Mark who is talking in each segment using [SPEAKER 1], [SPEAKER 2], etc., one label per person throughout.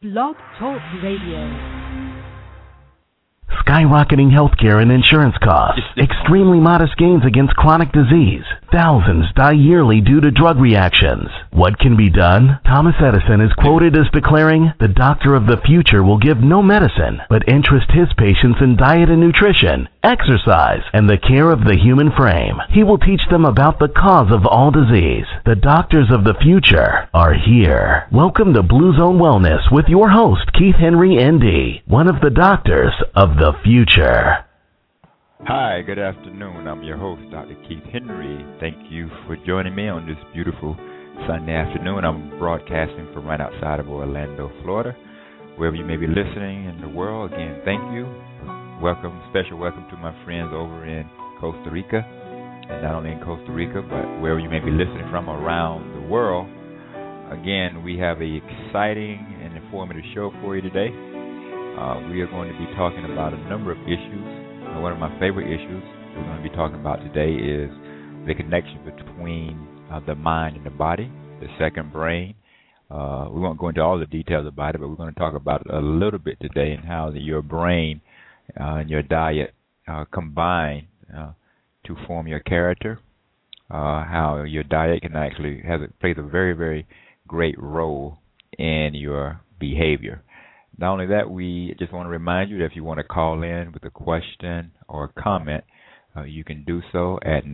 [SPEAKER 1] Blog Talk Radio.
[SPEAKER 2] Skyrocketing healthcare and insurance costs, extremely modest gains against chronic disease. Thousands die yearly due to drug reactions. What can be done? Thomas Edison is quoted as declaring, "The doctor of the future will give no medicine, but interest his patients in diet and nutrition, exercise, and the care of the human frame. He will teach them about the cause of all disease. The doctors of the future are here." Welcome to Blue Zone Wellness with your host, Keith Henry, ND, one of the doctors of the future.
[SPEAKER 3] Hi, good afternoon. I'm your host, Dr. Keith Henry. Thank you for joining me on this beautiful Sunday afternoon. I'm broadcasting from right outside of Orlando, Florida. Wherever you may be listening in the world, again, thank you. Welcome, special welcome to my friends over in Costa Rica, and not only in Costa Rica, but wherever you may be listening from around the world. Again, we have an exciting and informative show for you today. We are going to be talking about a number of issues. One of my favorite issues we're going to be talking about today is the connection between the mind and the body, the second brain. We won't go into all the details about it, but we're going to talk about it a little bit today and how your brain and your diet combine to form your character, how your diet can actually plays a very, very great role in your behavior. Not only that, we just want to remind you that if you want to call in with a question or a comment, you can do so at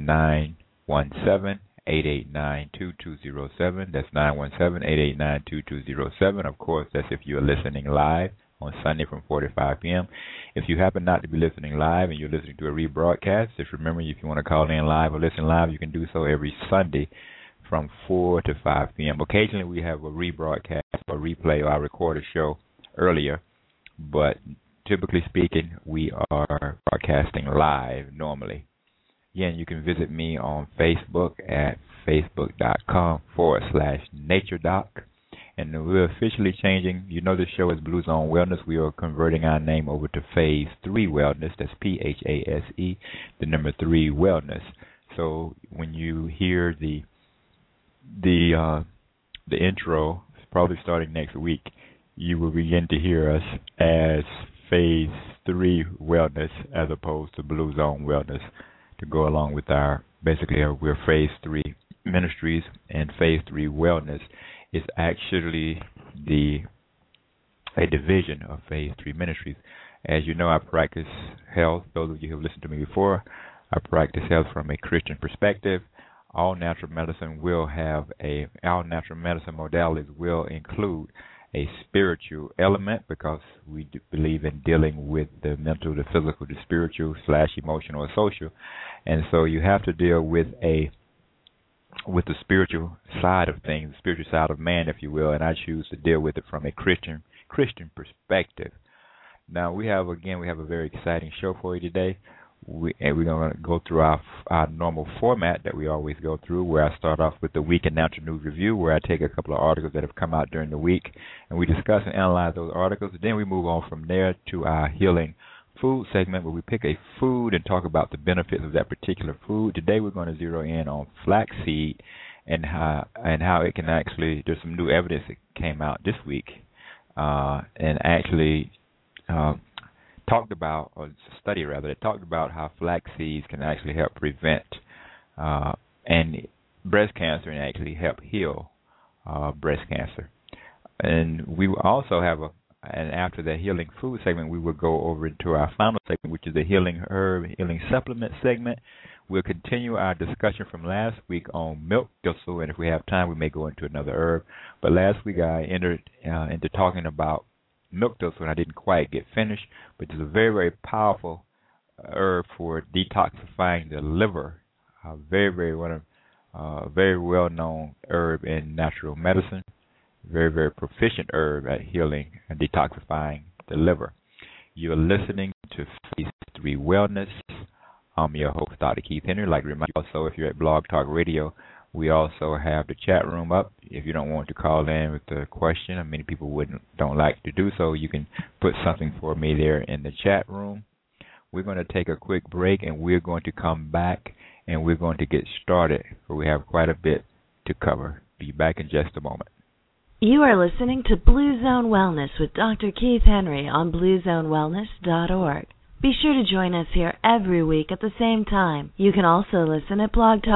[SPEAKER 3] 917-889-2207. That's 917-889-2207. Of course, that's if you're listening live on Sunday from 4 to 5 p.m. If you happen not to be listening live and you're listening to a rebroadcast, just remember if you want to call in live or listen live, you can do so every Sunday from 4 to 5 p.m. Occasionally, we have a rebroadcast or replay of our recorded show earlier, but typically speaking, we are broadcasting live normally. Again, you can visit me on Facebook at facebook.com/NatureDoc. And we're officially changing. You know, this show is Blue Zone Wellness. We are converting our name over to Phase 3 Wellness. That's PHASE, the number 3 Wellness. So when you hear the intro, probably starting next week, you will begin to hear us as Phase 3 Wellness as opposed to Blue Zone Wellness to go along with we're Phase 3 Ministries, and Phase 3 Wellness is actually a division of Phase 3 Ministries. As you know, I practice health. Those of you who have listened to me before, I practice health from a Christian perspective. All natural medicine modalities will include a spiritual element because we believe in dealing with the mental, the physical, the spiritual / emotional or social, and so you have to deal with the spiritual side of things, the spiritual side of man, if you will, and I choose to deal with it from a Christian perspective. Now we have a very exciting show for you today. We're going to go through our normal format that we always go through, where I start off with the Week in Natural News Review, where I take a couple of articles that have come out during the week, and we discuss and analyze those articles. Then we move on from there to our Healing Food segment, where we pick a food and talk about the benefits of that particular food. Today we're going to zero in on flaxseed and how it can actually, there's some new evidence that came out this week, and actually talked about, or study rather, that talked about how flax seeds can actually help prevent and breast cancer and actually help heal breast cancer. And we will also have and after the Healing Food segment, we will go over into our final segment, which is the Healing Herb, Healing Supplement segment. We'll continue our discussion from last week on milk thistle, and if we have time, we may go into another herb. But last week I entered into talking about milk thistle, and I didn't quite get finished, but it's a very, very powerful herb for detoxifying the liver. Very well-known herb in natural medicine. Very, very proficient herb at healing and detoxifying the liver. You're listening to Phase 3 Wellness. I'm your host, Dr. Keith Henry. I'd like to remind you also, if you're at Blog Talk Radio, we also have the chat room up. If you don't want to call in with a question, and many people don't like to do so, you can put something for me there in the chat room. We're going to take a quick break, and we're going to come back, and we're going to get started, for we have quite a bit to cover. Be back in just a moment.
[SPEAKER 1] You are listening to Blue Zone Wellness with Dr. Keith Henry on BlueZoneWellness.org. Be sure to join us here every week at the same time. You can also listen at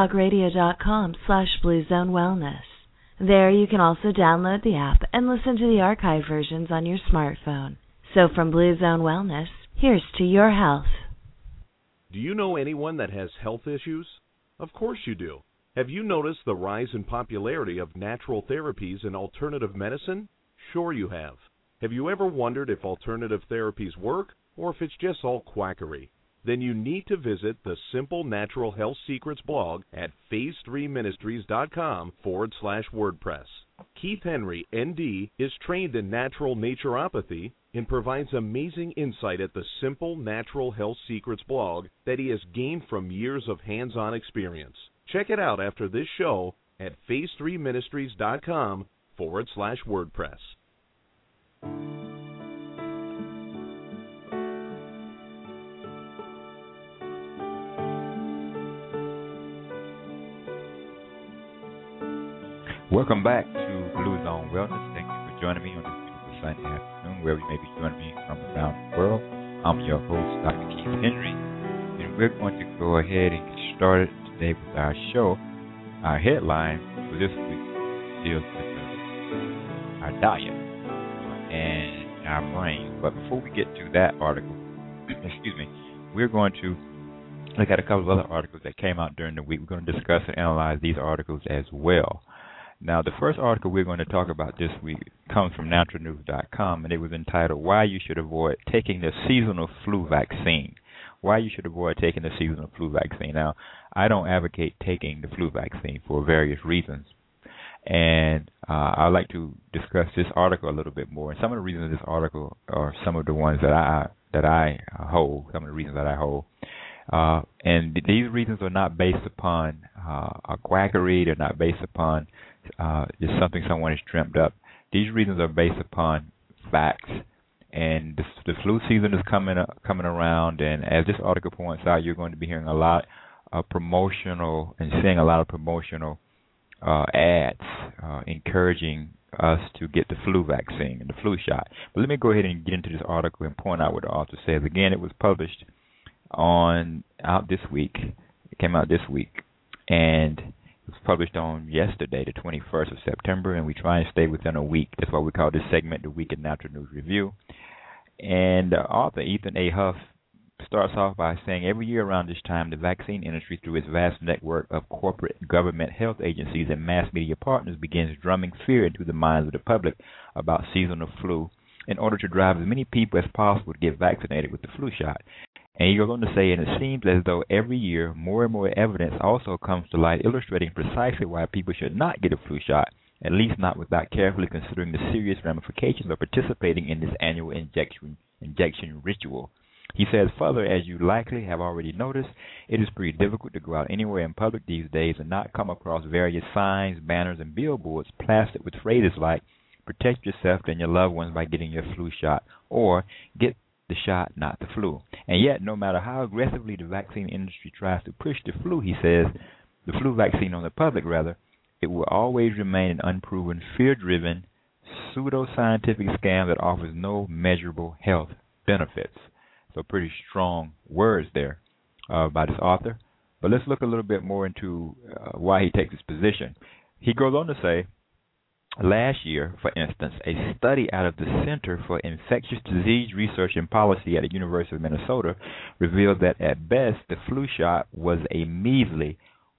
[SPEAKER 1] blogtalkradio.com/BlueZoneWellness. There you can also download the app and listen to the archive versions on your smartphone. So from Blue Zone Wellness, here's to your health.
[SPEAKER 4] Do you know anyone that has health issues? Of course you do. Have you noticed the rise in popularity of natural therapies and alternative medicine? Sure you have. Have you ever wondered if alternative therapies work or if it's just all quackery? Then you need to visit the Simple Natural Health Secrets blog at phase3ministries.com/WordPress. Keith Henry, ND, is trained in natural naturopathy and provides amazing insight at the Simple Natural Health Secrets blog that he has gained from years of hands-on experience. Check it out after this show at phase3ministries.com/WordPress.
[SPEAKER 3] Welcome back to Blue Zone Wellness. Thank you for joining me on this beautiful Sunday afternoon, wherever you may be joining me from around the world. I'm your host, Dr. Keith Henry, and we're going to go ahead and get started today with our show. Our headline for this week deals with our diet and our brain. But before we get to that article, we're going to look at a couple of other articles that came out during the week. We're going to discuss and analyze these articles as well. Now, the first article we're going to talk about this week comes from naturalnews.com, and it was entitled, Why You Should Avoid Taking the Seasonal Flu Vaccine. Why you should avoid taking the seasonal flu vaccine. Now, I don't advocate taking the flu vaccine for various reasons, and I'd like to discuss this article a little bit more. And some of the reasons of this article are some of the ones that I hold, some of the reasons that I hold. And these reasons are not based upon a quackery. They're not based upon just something someone has dreamt up. These reasons are based upon facts. And the flu season is coming around, and as this article points out, you're going to be hearing a lot of promotional and seeing a lot of promotional ads encouraging us to get the flu vaccine and the flu shot. But let me go ahead and get into this article and point out what the author says. Again, it was published out this week. It came out this week, and it was published on yesterday, the 21st of September, and we try and stay within a week. That's why we call this segment the Week in Natural News Review. And the author, Ethan A. Huff, starts off by saying, every year around this time, the vaccine industry, through its vast network of corporate government health agencies and mass media partners, begins drumming fear into the minds of the public about seasonal flu in order to drive as many people as possible to get vaccinated with the flu shot. And he goes on to say, and it seems as though every year more and more evidence also comes to light illustrating precisely why people should not get a flu shot, at least not without carefully considering the serious ramifications of participating in this annual injection ritual. He says, further, as you likely have already noticed, it is pretty difficult to go out anywhere in public these days and not come across various signs, banners, and billboards plastered with phrases like, protect yourself and your loved ones by getting your flu shot, or get the shot, not the flu. And yet, no matter how aggressively the vaccine industry tries to push the flu, he says, the flu vaccine on the public, rather, it will always remain an unproven, fear-driven, pseudo-scientific scam that offers no measurable health benefits. So pretty strong words there by this author. But let's look a little bit more into why he takes this position. He goes on to say, last year, for instance, a study out of the Center for Infectious Disease Research and Policy at the University of Minnesota revealed that at best the flu shot was a measly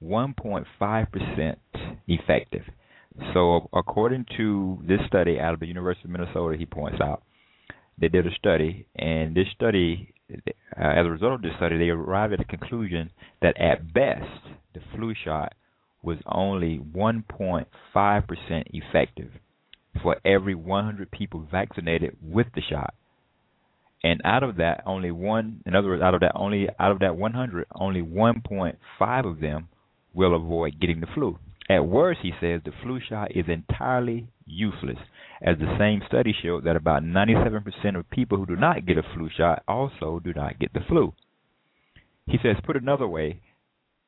[SPEAKER 3] 1.5% effective. So according to this study out of the University of Minnesota, he points out, they did a study, and this study, as a result of this study, they arrived at the conclusion that at best the flu shot was only 1.5% effective for every 100 people vaccinated with the shot. And out of that, out of that 100, only 1.5 of them will avoid getting the flu. At worst, he says, the flu shot is entirely useless, as the same study showed that about 97% of people who do not get a flu shot also do not get the flu. He says, put another way,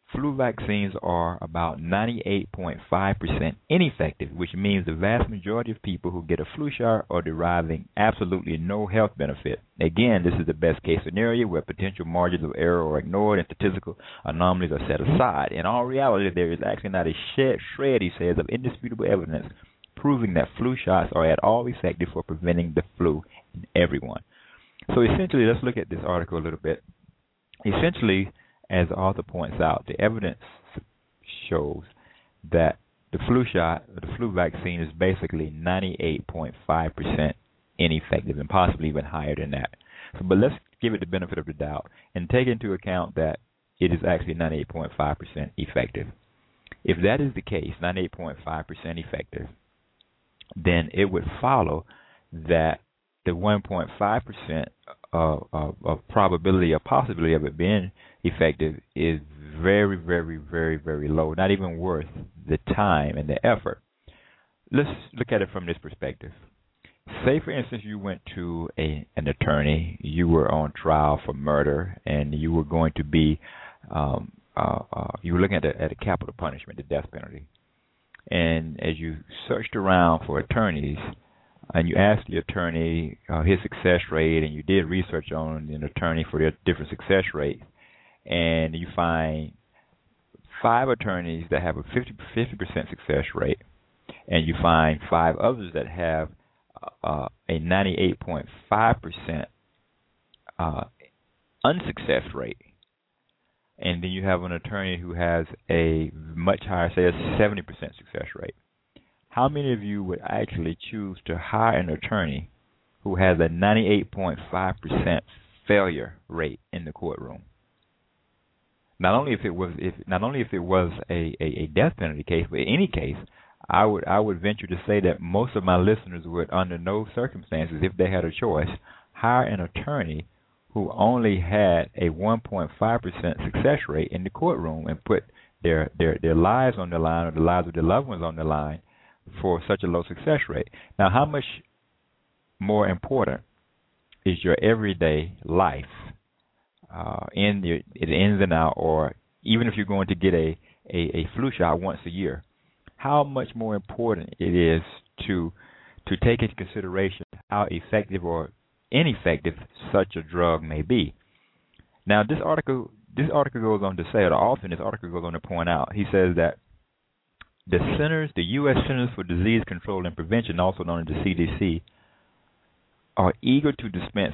[SPEAKER 3] flu vaccines are about 98.5% ineffective, which means the vast majority of people who get a flu shot are deriving absolutely no health benefit. Again, this is the best case scenario where potential margins of error are ignored and statistical anomalies are set aside. In all reality, there is actually not a shred, he says, of indisputable evidence proving that flu shots are at all effective for preventing the flu in everyone. So essentially, let's look at this article a little bit. Essentially, as the author points out, the evidence shows that the flu shot, the flu vaccine, is basically 98.5% ineffective and possibly even higher than that. So, but let's give it the benefit of the doubt and take into account that it is actually 98.5% effective. If that is the case, 98.5% effective, then it would follow that the 1.5% of probability or possibility of it being effective is very, very, very, very low, not even worth the time and the effort. Let's look at it from this perspective. Say, for instance, you went to an attorney, you were on trial for murder, and you were going to be, you were looking at a capital punishment, the death penalty. And as you searched around for attorneys, and you asked the attorney his success rate, and you did research on an attorney for their different success rates, and you find 5 attorneys that have a 50% success rate, and you find 5 others that have a 98.5% unsuccess rate, and then you have an attorney who has a much higher, say a 70% success rate. How many of you would actually choose to hire an attorney who has a 98.5% failure rate in the courtroom? Not only if it was a death penalty case, but any case, I would venture to say that most of my listeners would, under no circumstances, if they had a choice, hire an attorney who only had a 1.5% success rate in the courtroom and put their lives on the line, or the lives of their loved ones on the line, for such a low success rate. Now, how much more important is your everyday life in the ins and out, or even if you're going to get a flu shot once a year? How much more important it is to take into consideration how effective or ineffective such a drug may be. Now, this article goes on to say, or the author in this article goes on to point out, he says that the U.S. Centers for Disease Control and Prevention, also known as the CDC, are eager to dispense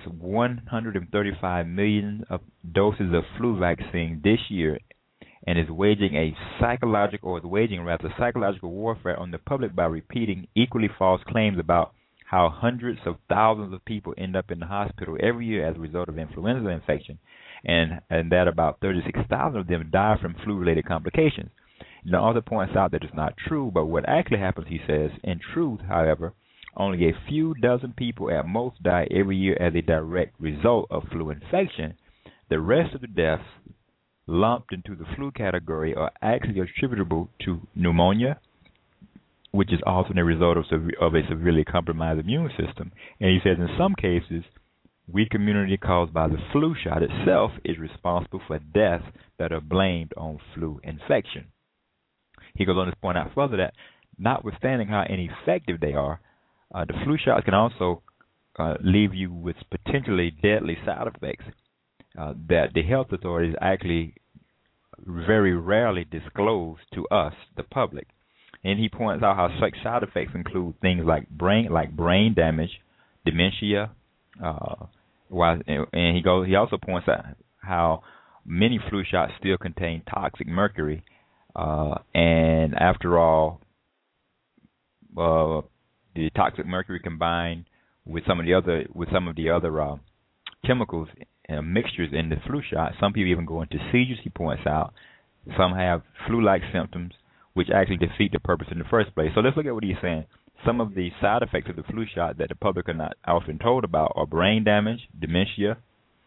[SPEAKER 3] 135 million of doses of flu vaccine this year, and is waging psychological warfare on the public by repeating equally false claims about how hundreds of thousands of people end up in the hospital every year as a result of influenza infection, and that about 36,000 of them die from flu-related complications. The author points out that it's not true, but what actually happens, he says, in truth, however, only a few dozen people at most die every year as a direct result of flu infection. The rest of the deaths lumped into the flu category are actually attributable to pneumonia, which is often a result of a severely compromised immune system. And he says in some cases, weak immunity caused by the flu shot itself is responsible for deaths that are blamed on flu infection. He goes on to point out further that notwithstanding how ineffective they are, the flu shots can also leave you with potentially deadly side effects that the health authorities actually very rarely disclose to us, the public. And he points out how such side effects include things like brain damage, dementia, and he also points out how many flu shots still contain toxic mercury. And after all, the toxic mercury combined with some of the other chemicals and mixtures in the flu shot, some people even go into seizures, he points out. Some have flu-like symptoms, which actually defeat the purpose in the first place. So let's look at what he's saying. Some of the side effects of the flu shot that the public are not often told about are brain damage, dementia,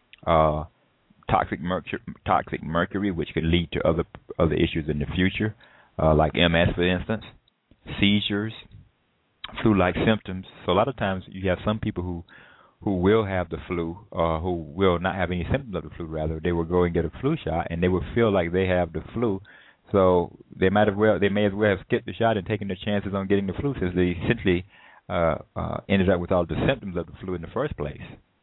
[SPEAKER 3] toxic mercury, which could lead to other issues in the future, like MS, for instance, seizures, flu-like symptoms. So a lot of times you have some people who will have the flu or who will not have any symptoms of the flu, rather, they will go and get a flu shot and they will feel like they have the flu. So they may as well have skipped the shot and taken their chances on getting the flu, since they essentially ended up with all the symptoms of the flu in the first place.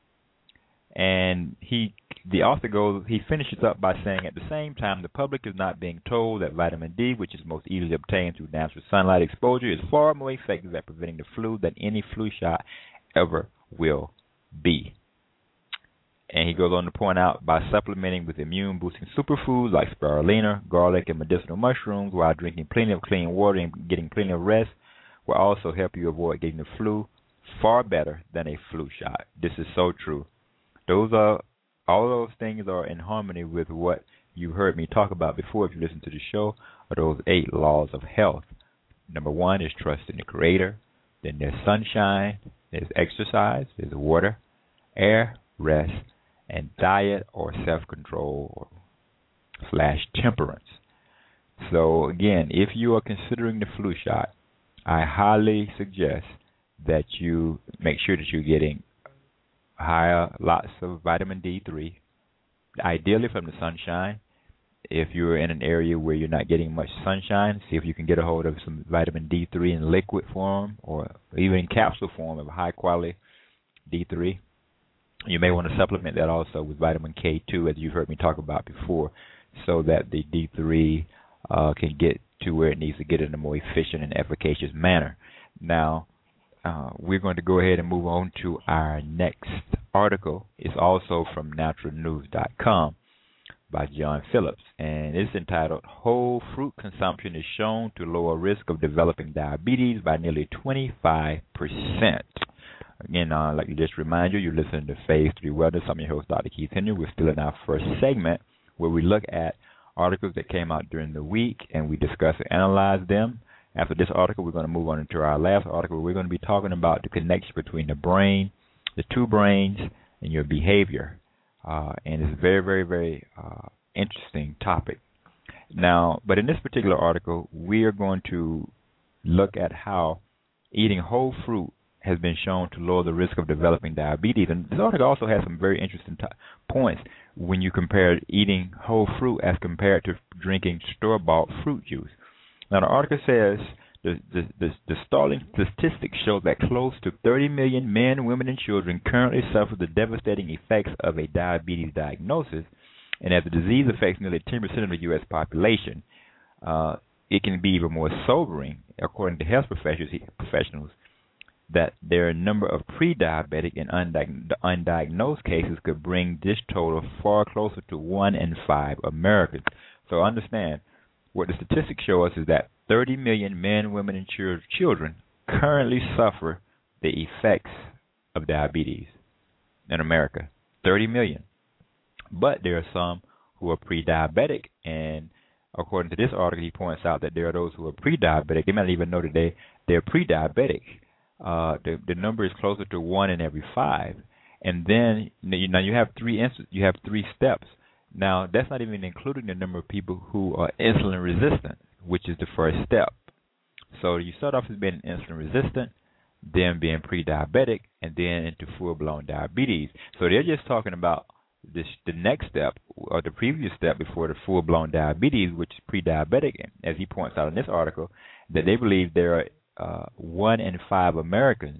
[SPEAKER 3] And the author finishes up by saying, at the same time, the public is not being told that vitamin D, which is most easily obtained through natural sunlight exposure, is far more effective at preventing the flu than any flu shot ever will be. And he goes on to point out, by supplementing with immune-boosting superfoods like spirulina, garlic, and medicinal mushrooms, while drinking plenty of clean water and getting plenty of rest, will also help you avoid getting the flu far better than a flu shot. This is so true. All those things are in harmony with what you heard me talk about before if you listen to the show, are those 8 laws of health. Number 1 is trust in the Creator. Then there's sunshine, there's exercise, there's water, air, rest, and diet or self-control / temperance. So again, if you are considering the flu shot, I highly suggest that you make sure that you're getting lots of vitamin D3, ideally from the sunshine. If you're in an area where you're not getting much sunshine, see if you can get a hold of some vitamin D3 in liquid form or even in capsule form of high quality D3. You may want to supplement that also with vitamin K2, as you've heard me talk about before, so that the D3 can get to where it needs to get in a more efficient and efficacious manner. Now, we're going to go ahead and move on to our next article. It's also from naturalnews.com by John Phillips, and it's entitled, Whole Fruit Consumption is Shown to Lower Risk of Developing Diabetes by Nearly 25%. Again, I'd like to just remind you, you're listening to Phase 3 Wellness. I'm your host, Dr. Keith Henry. We're still in our first segment where we look at articles that came out during the week and we discuss and analyze them. After this article, we're going to move on into our last article. We're going to be talking about the connection between the brain, the 2 brains, and your behavior. And it's a very, very, very interesting topic. Now, but in this particular article, we are going to look at how eating whole fruit has been shown to lower the risk of developing diabetes. And this article also has some very interesting points when you compare eating whole fruit as compared to drinking store-bought fruit juice. Now, the article says the startling statistics show that close to 30 million men, women, and children currently suffer the devastating effects of a diabetes diagnosis, and as the disease affects nearly 10% of the U.S. population, it can be even more sobering, according to health professionals, that there are a number of pre-diabetic and undiagnosed cases could bring this total far closer to 1 in 5 Americans. So understand, what the statistics show us is that 30 million men, women, and children currently suffer the effects of diabetes in America. 30 million. But there are some who are pre-diabetic, and according to this article, he points out that there are those who are pre-diabetic. They might not even know that they're pre-diabetic. The number is closer to 1 in every 5. And then you have 3 steps. Now, that's not even including the number of people who are insulin resistant, which is the first step. So you start off as being insulin resistant, then being pre-diabetic, and then into full-blown diabetes. So they're just talking about the next step, or the previous step before the full-blown diabetes, which is pre-diabetic. As he points out in this article, that they believe there are 1 in 5 Americans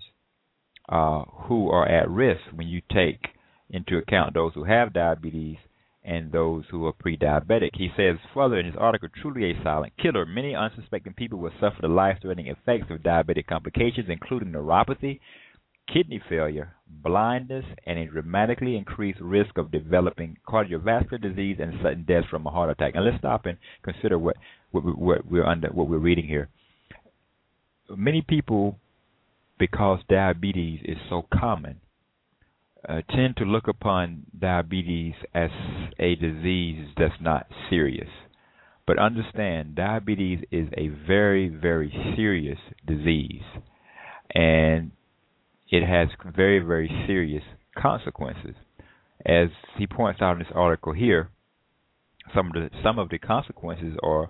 [SPEAKER 3] who are at risk when you take into account those who have diabetes and those who are pre-diabetic. He says further in his article, truly a silent killer. Many unsuspecting people will suffer the life-threatening effects of diabetic complications, including neuropathy, kidney failure, blindness, and a dramatically increased risk of developing cardiovascular disease and sudden death from a heart attack. Now let's stop and consider what we're reading here. Many people, because diabetes is so common, tend to look upon diabetes as a disease that's not serious. But understand, diabetes is a very, very serious disease, and it has very, very serious consequences. As he points out in this article here, some of the consequences or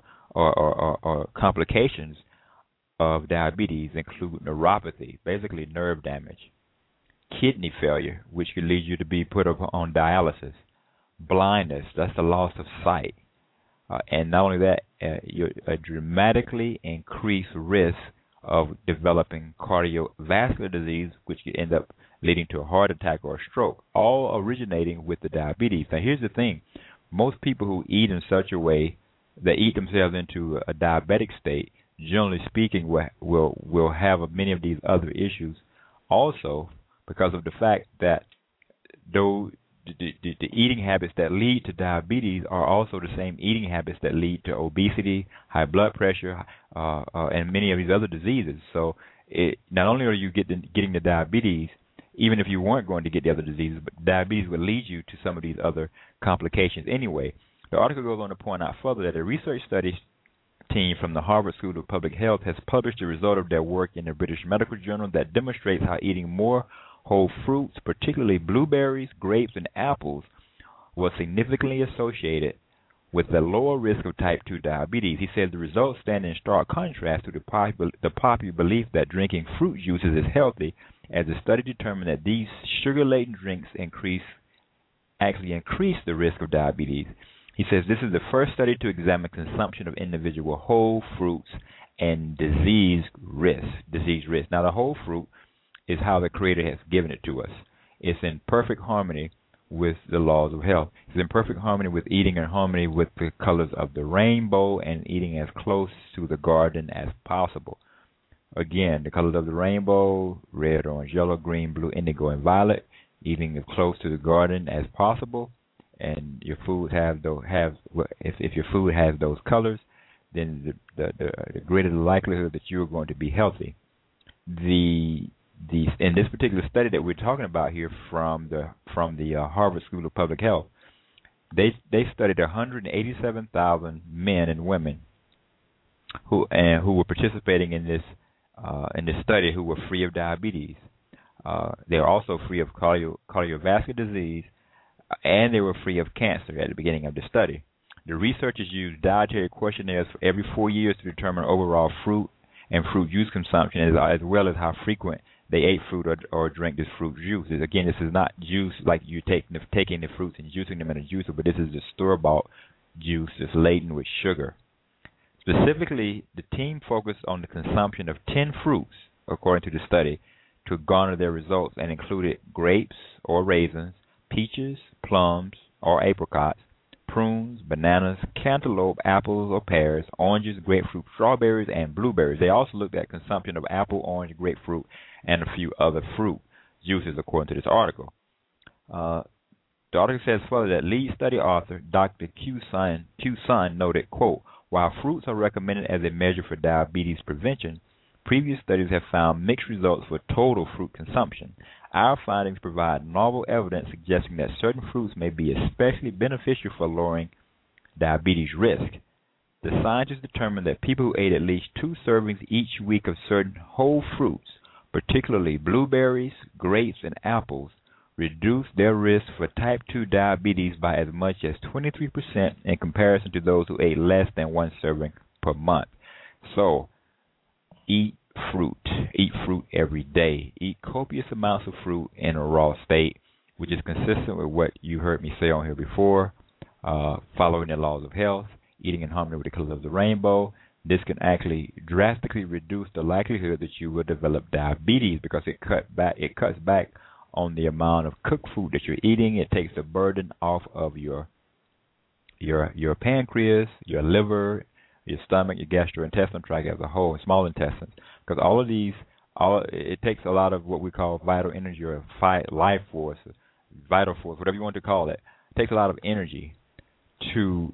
[SPEAKER 3] complications of diabetes include neuropathy, basically nerve damage, kidney failure, which could lead you to be put up on dialysis, blindness, that's the loss of sight, and not only that, you're a dramatically increased risk of developing cardiovascular disease, which could end up leading to a heart attack or a stroke, all originating with the diabetes. Now, here's the thing. Most people who eat in such a way that eat themselves into a diabetic state, generally speaking, will have many of these other issues also, because of the fact that though the eating habits that lead to diabetes are also the same eating habits that lead to obesity, high blood pressure, and many of these other diseases. So not only are you getting the diabetes, even if you weren't going to get the other diseases, but diabetes would lead you to some of these other complications anyway. The article goes on to point out further that a research study team from the Harvard School of Public Health has published the result of their work in the British Medical Journal that demonstrates how eating more whole fruits, particularly blueberries, grapes, and apples, was significantly associated with the lower risk of type 2 diabetes. He said the results stand in stark contrast to the popular belief that drinking fruit juices is healthy, as the study determined that these sugar-laden drinks actually increase the risk of diabetes. He says this is the first study to examine consumption of individual whole fruits and disease risk. Now, the whole fruit is how the Creator has given it to us. It's in perfect harmony with the laws of health. It's in perfect harmony with eating, in harmony with the colors of the rainbow, and eating as close to the garden as possible. Again, the colors of the rainbow: red, orange, yellow, green, blue, indigo, and violet. Eating as close to the garden as possible, and your food if your food has those colors, then the greater the likelihood that you are going to be healthy. In this particular study that we're talking about here from the Harvard School of Public Health, they studied 187,000 men and women who were participating in this study, who were free of diabetes. They were also free of cardiovascular disease, and they were free of cancer at the beginning of the study. The researchers used dietary questionnaires for every 4 years to determine overall fruit and fruit juice consumption, as well as how frequent they ate fruit or drank this fruit juice. Again, this is not juice like you taking the fruits and juicing them in a juicer, but this is the store-bought juice that's laden with sugar. Specifically, the team focused on the consumption of 10 fruits, according to the study, to garner their results, and included grapes or raisins, peaches, plums or apricots, prunes, bananas, cantaloupe, apples or pears, oranges, grapefruit, strawberries, and blueberries. They also looked at consumption of apple, orange, grapefruit, and a few other fruit juices, according to this article. The article says further that lead study author Dr. Q Sun noted, quote, "While fruits are recommended as a measure for diabetes prevention, previous studies have found mixed results for total fruit consumption. Our findings provide novel evidence suggesting that certain fruits may be especially beneficial for lowering diabetes risk. The scientists determined that people who ate at least 2 servings each week of certain whole fruits, particularly blueberries, grapes, and apples, reduced their risk for type 2 diabetes by as much as 23% in comparison to those who ate less than 1 serving per month." So, eat fruit every day. Eat copious amounts of fruit in a raw state, which is consistent with what you heard me say on here before, following the laws of health, eating in harmony with the colors of the rainbow. This can actually drastically reduce the likelihood that you will develop diabetes, because it cuts back on the amount of cooked food that you're eating. It takes the burden off of your pancreas, your liver, your stomach, your gastrointestinal tract as a whole, and small intestines, because all of these, it takes a lot of what we call vital energy or life force, vital force, whatever you want to call it. It takes a lot of energy to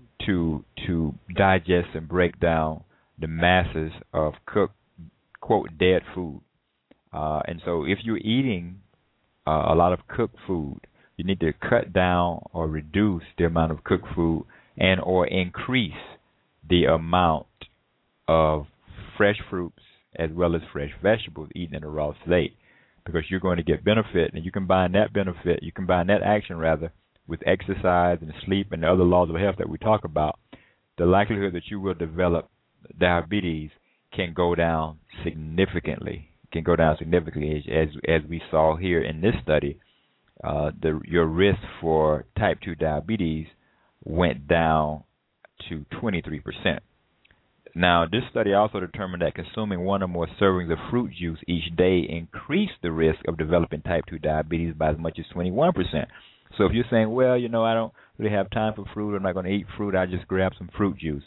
[SPEAKER 3] digest and break down the masses of cooked, quote, dead food. And so if you're eating a lot of cooked food, you need to cut down or reduce the amount of cooked food and or increase the amount of fresh fruits as well as fresh vegetables eaten in a raw state, because you're going to get benefit, and you combine that action with exercise and sleep and the other laws of health that we talk about. The likelihood that you will develop diabetes can go down significantly. can go down significantly, as we saw here in this study. Your risk for type 2 diabetes went down to 23%. Now, this study also determined that consuming one or more servings of fruit juice each day increased the risk of developing type 2 diabetes by as much as 21%. So if you're saying, well, I don't really have time for fruit, I'm not going to eat fruit, I just grab some fruit juice,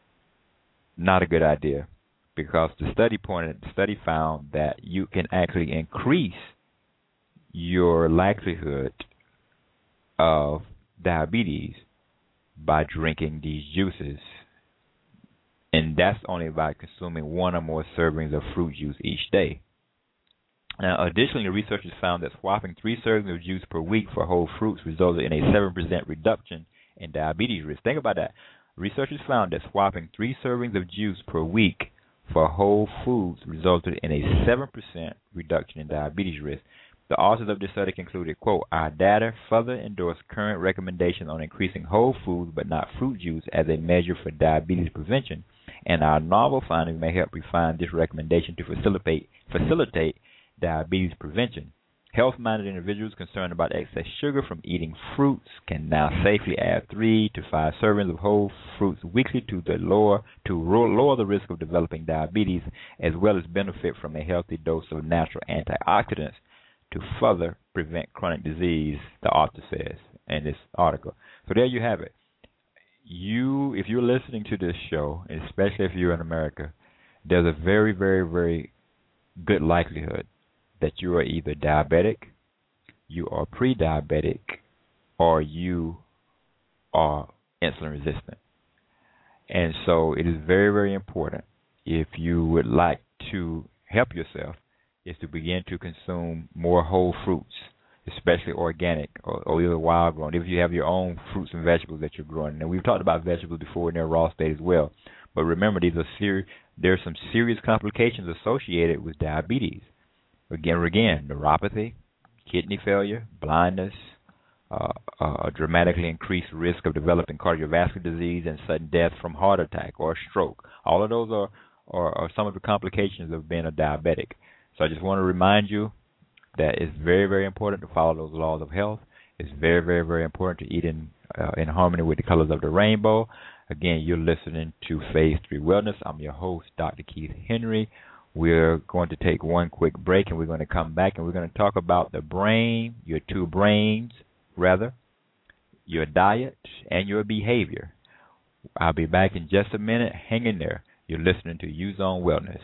[SPEAKER 3] not a good idea, because the study found that you can actually increase your likelihood of diabetes by drinking these juices. And that's only by consuming one or more servings of fruit juice each day. Now, additionally, researchers found that swapping 3 servings of juice per week for whole fruits resulted in a 7% reduction in diabetes risk. Think about that. Researchers found that swapping 3 servings of juice per week for whole foods resulted in a 7% reduction in diabetes risk. The authors of this study concluded, quote, "Our data further endorse current recommendations on increasing whole foods but not fruit juice as a measure for diabetes prevention, and our novel findings may help refine this recommendation to facilitate diabetes prevention. Health-minded individuals concerned about excess sugar from eating fruits can now safely add 3 to 5 servings of whole fruits weekly to lower the risk of developing diabetes, as well as benefit from a healthy dose of natural antioxidants to further prevent chronic disease," the author says in this article. So there you have it. If you're listening to this show, especially if you're in America, there's a very, very, very good likelihood that you are either diabetic, you are pre-diabetic, or you are insulin resistant. And so it is very, very important, if you would like to help yourself, is to begin to consume more whole fruits, especially organic or either wild grown, if you have your own fruits and vegetables that you're growing. And we've talked about vegetables before in their raw state as well. But remember, there's some serious complications associated with diabetes. Again, neuropathy, kidney failure, blindness, a dramatically increased risk of developing cardiovascular disease and sudden death from heart attack or stroke. All of those are some of the complications of being a diabetic. So I just want to remind you that it's very, very important to follow those laws of health. It's very, very, very important to eat in harmony with the colors of the rainbow. Again, you're listening to Phase 3 Wellness. I'm your host, Dr. Keith Henry. We're going to take one quick break, and we're going to come back, and we're going to talk about the brain, your 2 brains, rather, your diet, and your behavior. I'll be back in just a minute. Hang in there. You're listening to U-Zone Wellness.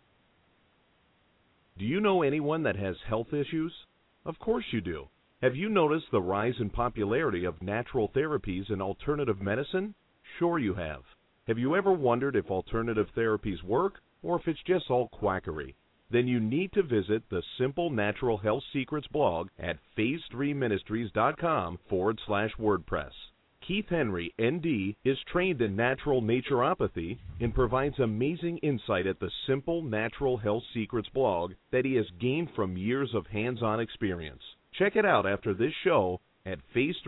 [SPEAKER 4] Do you know anyone that has health issues? Of course you do. Have you noticed the rise in popularity of natural therapies and alternative medicine? Sure you have. Have you ever wondered if alternative therapies work or if it's just all quackery? Then you need to visit the Simple Natural Health Secrets blog at phase3ministries.com/WordPress. Keith Henry, ND, is trained in natural naturopathy and provides amazing insight at the Simple Natural Health Secrets blog that he has gained from years of hands-on experience. Check it out after this show at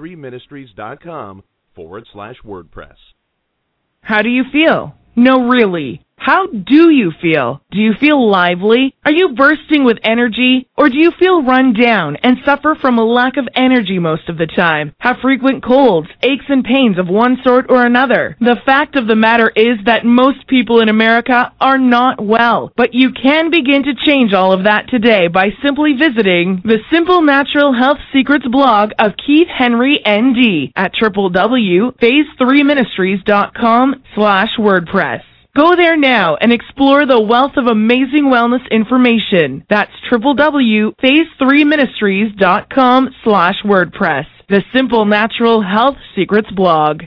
[SPEAKER 4] phase3ministries.com/WordPress.
[SPEAKER 5] How do you feel? No, really. How do you feel? Do you feel lively? Are you bursting with energy? Or do you feel run down and suffer from a lack of energy most of the time? Have frequent colds, aches and pains of one sort or another? The fact of the matter is that most people in America are not well. But you can begin to change all of that today by simply visiting the Simple Natural Health Secrets blog of Keith Henry, ND at www.phase3ministries.com/WordPress. Go there now and explore the wealth of amazing wellness information. That's www.phase3ministries.com/WordPress. The Simple Natural Health Secrets blog.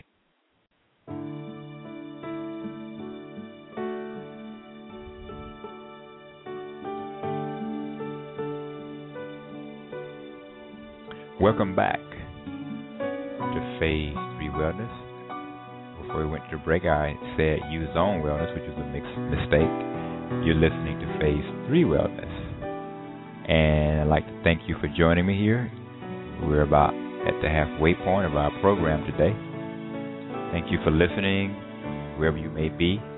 [SPEAKER 3] Welcome back to Phase 3 Wellness. Before we went to break, I said U-Zone Wellness, which was a mistake. You're listening to Phase 3 Wellness. And I'd like to thank you for joining me here. We're about at the halfway point of our program today. Thank you for listening, wherever you may be.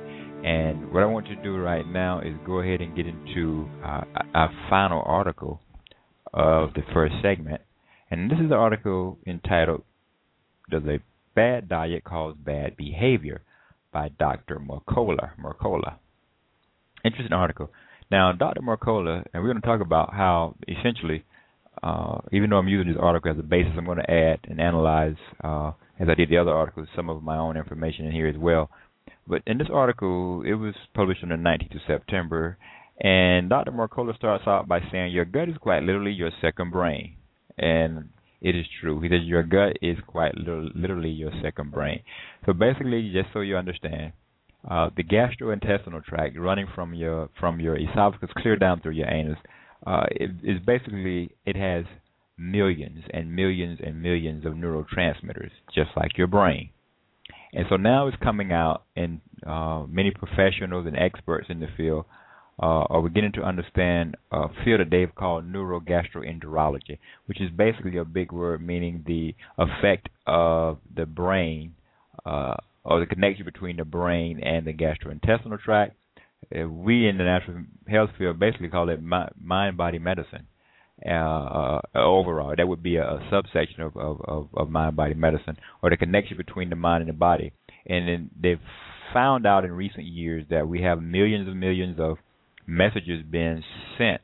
[SPEAKER 3] And what I want you to do right now is go ahead and get into our final article of the first segment. And this is the article entitled, Does a Bad Diet Cause Bad Behavior? By Dr. Mercola. Interesting article. Now, Dr. Mercola, and we're going to talk about how essentially, even though I'm using this article as a basis, I'm going to add and analyze, as I did the other articles, some of my own information in here as well. But in this article, it was published on the 19th of September, and Dr. Mercola starts out by saying, your gut is quite literally your second brain. And it is true. He says your gut is quite literally your second brain. So basically, just so you understand, the gastrointestinal tract running from your esophagus clear down through your anus, is basically, it has millions and millions and millions of neurotransmitters, just like your brain. And so now it's coming out, and many professionals and experts in the field are beginning to understand a field that they've called neurogastroenterology, which is basically a big word meaning the effect of the brain, or the connection between the brain and the gastrointestinal tract. We in the natural health field basically call it mind-body medicine. Overall, that would be a subsection of mind-body medicine, or the connection between the mind and the body. And then they've found out in recent years that we have millions and millions of messages being sent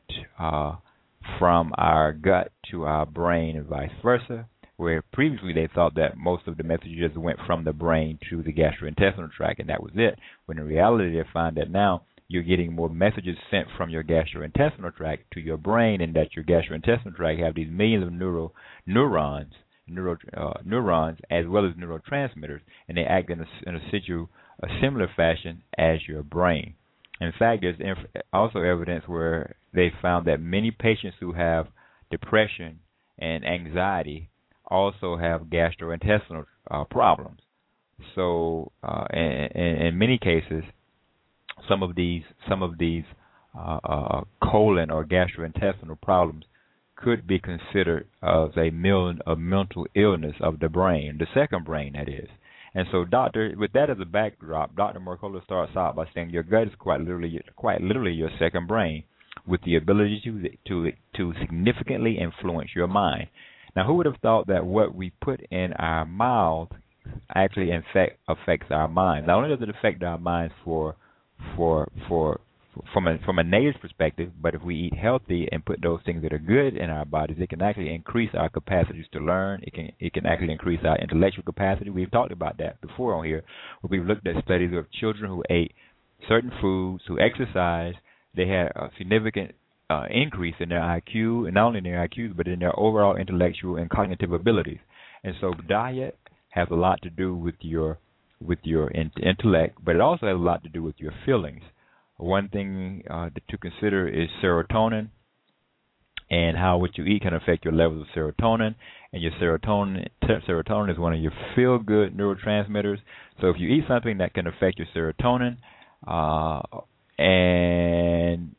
[SPEAKER 3] from our gut to our brain and vice versa, where previously they thought that most of the messages went from the brain to the gastrointestinal tract, and that was it. When in reality, they find that now you're getting more messages sent from your gastrointestinal tract to your brain, and that your gastrointestinal tract have these millions of neurons as well as neurotransmitters, and they act in a similar fashion as your brain. In fact, there's also evidence where they found that many patients who have depression and anxiety also have gastrointestinal problems. So, in many cases, some of these colon or gastrointestinal problems could be considered as a mental illness of the brain, the second brain, that is. And so, with that as a backdrop, Dr. Mercola starts out by saying your gut is quite literally your second brain, with the ability to significantly influence your mind. Now, who would have thought that what we put in our mouth actually affects our mind? Not only does it affect our minds from a negative perspective, but if we eat healthy and put those things that are good in our bodies, it can actually increase our capacities to learn. It can actually increase our intellectual capacity. We've talked about that before on here, where we've looked at studies of children who ate certain foods, who exercised. They had a significant increase in their IQ, and not only in their IQs, but in their overall intellectual and cognitive abilities. And so diet has a lot to do with your intellect, but it also has a lot to do with your feelings. One thing to consider is serotonin, and how what you eat can affect your levels of serotonin. And your serotonin is one of your feel-good neurotransmitters. So if you eat something that can affect your serotonin, and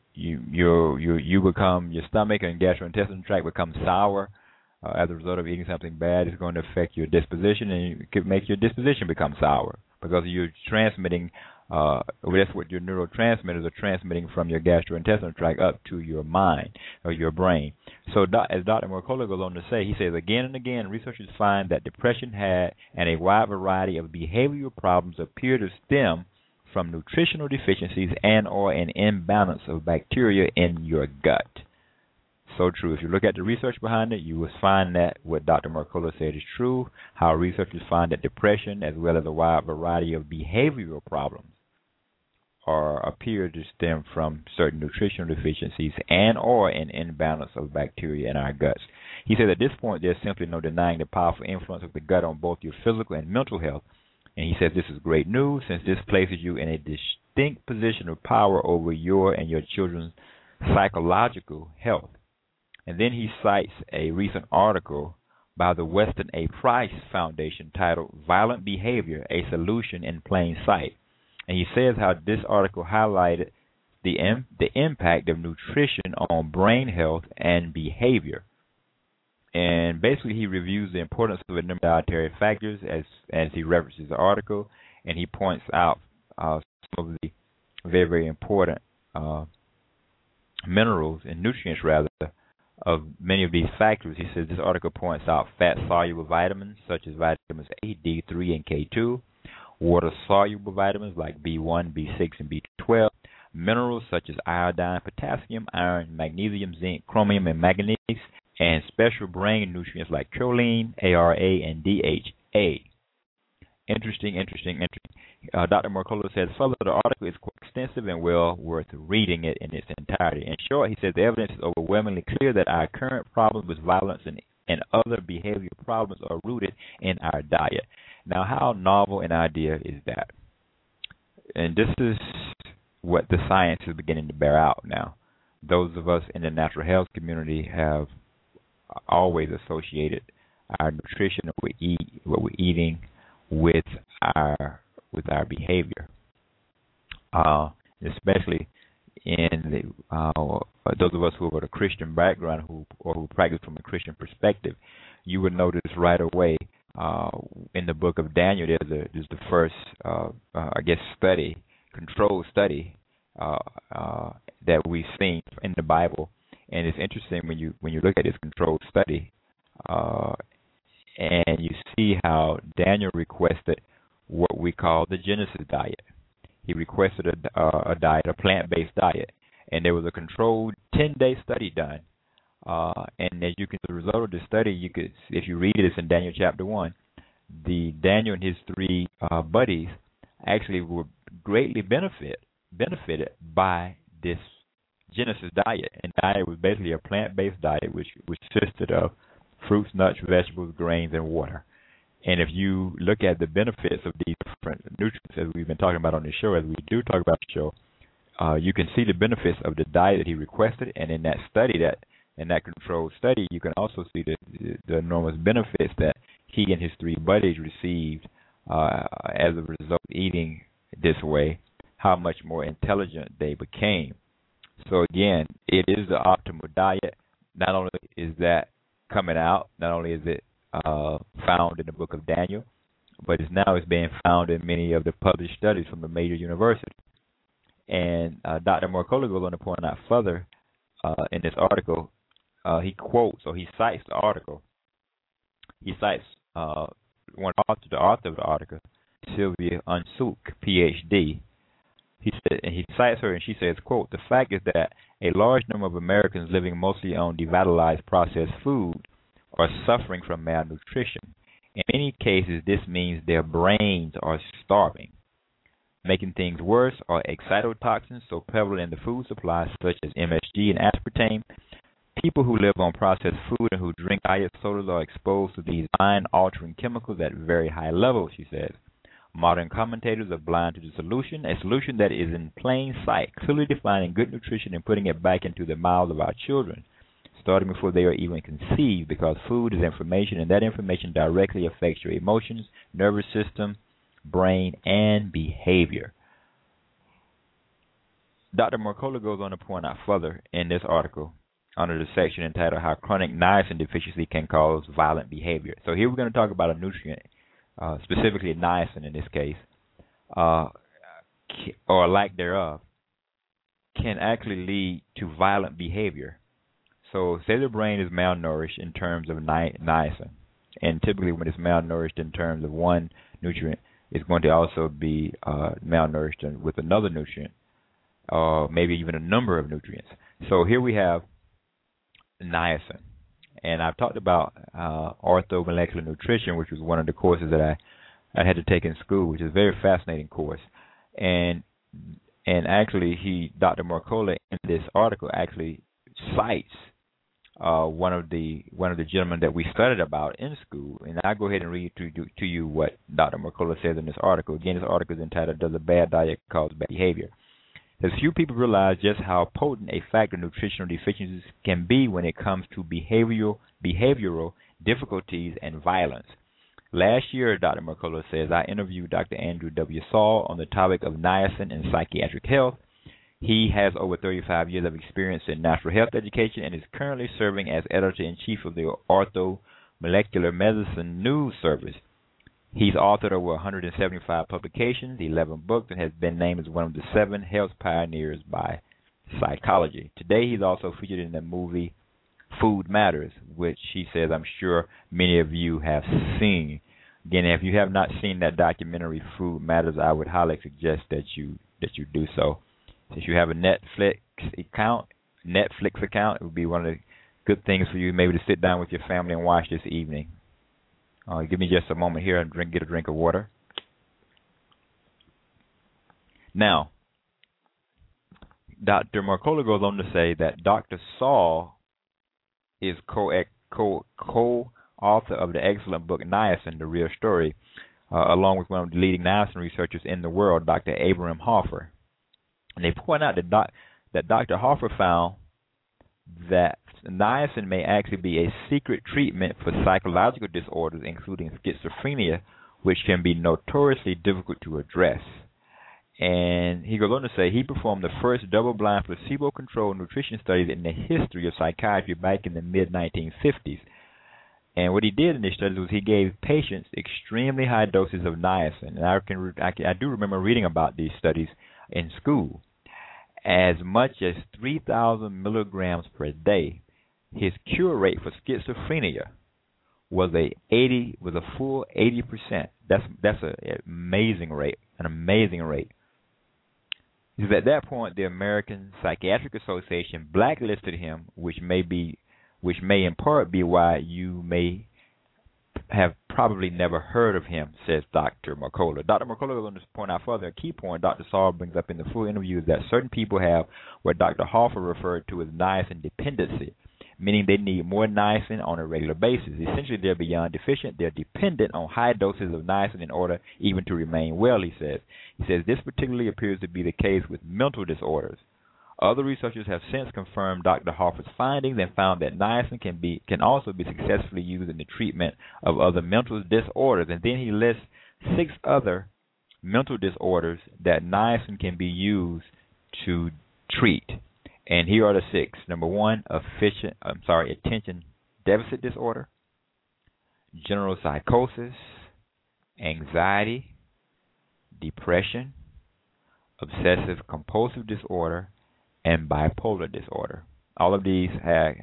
[SPEAKER 3] your stomach and gastrointestinal tract become sour as a result of eating something bad, it's going to affect your disposition, and it could make your disposition become sour because you're transmitting. That's what your neurotransmitters are transmitting from your gastrointestinal tract up to your mind or your brain. So as Dr. Mercola goes on to say, he says, again and again, researchers find that depression and a wide variety of behavioral problems appear to stem from nutritional deficiencies and or an imbalance of bacteria in your gut. So true. If you look at the research behind it, you will find that what Dr. Mercola said is true, how researchers find that depression as well as a wide variety of behavioral problems appear to stem from certain nutritional deficiencies and or an imbalance of bacteria in our guts. He said at this point there's simply no denying the powerful influence of the gut on both your physical and mental health. And he says this is great news since this places you in a distinct position of power over your and your children's psychological health. And then he cites a recent article by the Weston A. Price Foundation titled Violent Behavior, a Solution in Plain Sight. And he says how this article highlighted the impact of nutrition on brain health and behavior. And basically he reviews the importance of a number of dietary factors as he references the article, and he points out some of the very, very important minerals and nutrients, rather, of many of these factors. He says this article points out fat-soluble vitamins such as vitamins A, D3, and K2, water-soluble vitamins like B1, B6, and B12, minerals such as iodine, potassium, iron, magnesium, zinc, chromium, and manganese, and special brain nutrients like choline, ARA, and DHA. Interesting. Dr. Mercola says further, the article is quite extensive and well worth reading it in its entirety. In short, he says the evidence is overwhelmingly clear that our current problems with violence and other behavioral problems are rooted in our diet. Now, how novel an idea is that? And this is what the science is beginning to bear out now. Those of us in the natural health community have always associated our nutrition, what we're eating, with our behavior, especially in those of us who have a Christian background who practice from a Christian perspective. You would notice right away in the book of Daniel there's the first controlled study that we've seen in the Bible, and it's interesting when you look at this controlled study. And you see how Daniel requested what we call the Genesis diet. He requested a diet, a plant-based diet, and there was a controlled 10-day study done. And as the result of the study, if you read this in Daniel chapter 1, Daniel and his three buddies actually were greatly benefited by this Genesis diet. And diet was basically a plant-based diet, which consisted of fruits, nuts, vegetables, grains, and water. And if you look at the benefits of these different nutrients, as we've been talking about on the show, as we do talk about the show, you can see the benefits of the diet that he requested. And in that study, in that controlled study, you can also see the enormous benefits that he and his three buddies received as a result of eating this way, how much more intelligent they became. So again, it is the optimal diet. Not only is that coming out, not only is it found in the book of Daniel, but it's being found in many of the published studies from the major universities. And Dr. Mercola goes on to point out further in this article, he cites the article. He cites the author of the article, Sylvia Unsuk, PhD. He cites her, and she says, quote, "The fact is that a large number of Americans living mostly on devitalized processed food are suffering from malnutrition. In many cases, this means their brains are starving. Making things worse are excitotoxins so prevalent in the food supply, such as MSG and aspartame. People who live on processed food and who drink diet sodas are exposed to these mind-altering chemicals at very high levels," she says. "Modern commentators are blind to the solution, a solution that is in plain sight, clearly defining good nutrition and putting it back into the mouths of our children, starting before they are even conceived, because food is information, and that information directly affects your emotions, nervous system, brain, and behavior." Dr. Mercola goes on to point out further in this article under the section entitled How Chronic Niacin Deficiency Can Cause Violent Behavior. So here we're going to talk about a nutrient, specifically niacin in this case, or lack thereof, can actually lead to violent behavior. So say the brain is malnourished in terms of niacin, and typically when it's malnourished in terms of one nutrient, it's going to also be malnourished with another nutrient, or maybe even a number of nutrients. So here we have niacin. And I've talked about orthomolecular nutrition, which was one of the courses that I had to take in school, which is a very fascinating course. And actually, Dr. Mercola in this article actually cites one of the gentlemen that we studied about in school. And I'll go ahead and read to you what Dr. Mercola says in this article. Again, this article is entitled "Does a Bad Diet Cause Bad Behavior?" As few people realize just how potent a factor nutritional deficiencies can be when it comes to behavioral difficulties and violence. Last year, Dr. Mercola says, I interviewed Dr. Andrew W. Saul on the topic of niacin and psychiatric health. He has over 35 years of experience in natural health education and is currently serving as editor-in-chief of the Orthomolecular Medicine News Service. He's authored over 175 publications, 11 books, and has been named as one of the 7 health pioneers by Psychology. Today, he's also featured in the movie Food Matters, which he says I'm sure many of you have seen. Again, if you have not seen that documentary Food Matters, I would highly suggest that you do so. Since you have a Netflix account, it would be one of the good things for you maybe to sit down with your family and watch this evening. Give me just a moment here and get a drink of water. Now, Dr. Mercola goes on to say that Dr. Saul is co-author of the excellent book Niacin, The Real Story, along with one of the leading niacin researchers in the world, Dr. Abraham Hoffer. And they point out that Dr. Hoffer found that niacin may actually be a secret treatment for psychological disorders, including schizophrenia, which can be notoriously difficult to address. And he goes on to say he performed the first double-blind placebo-controlled nutrition studies in the history of psychiatry back in the mid-1950s. And what he did in these studies was he gave patients extremely high doses of niacin. And I do remember reading about these studies in school. As much as 3,000 milligrams per day. His cure rate for schizophrenia was a full 80%. That's an amazing rate. An amazing rate. Because at that point, the American Psychiatric Association blacklisted him, which may in part be why you may have probably never heard of him, says Dr. Mercola. Dr. Mercola goes on to point out further, a key point Dr. Saul brings up in the full interview is that certain people have what Dr. Hoffer referred to as niacin dependency, meaning they need more niacin on a regular basis. Essentially, they're beyond deficient. They're dependent on high doses of niacin in order even to remain well, he says. He says this particularly appears to be the case with mental disorders. Other researchers have since confirmed Dr. Hoffer's findings and found that niacin can also be successfully used in the treatment of other mental disorders. And then he lists 6 other mental disorders that niacin can be used to treat. And here are the 6. Number 1, attention deficit disorder, general psychosis, anxiety, depression, obsessive compulsive disorder, and bipolar disorder. All of these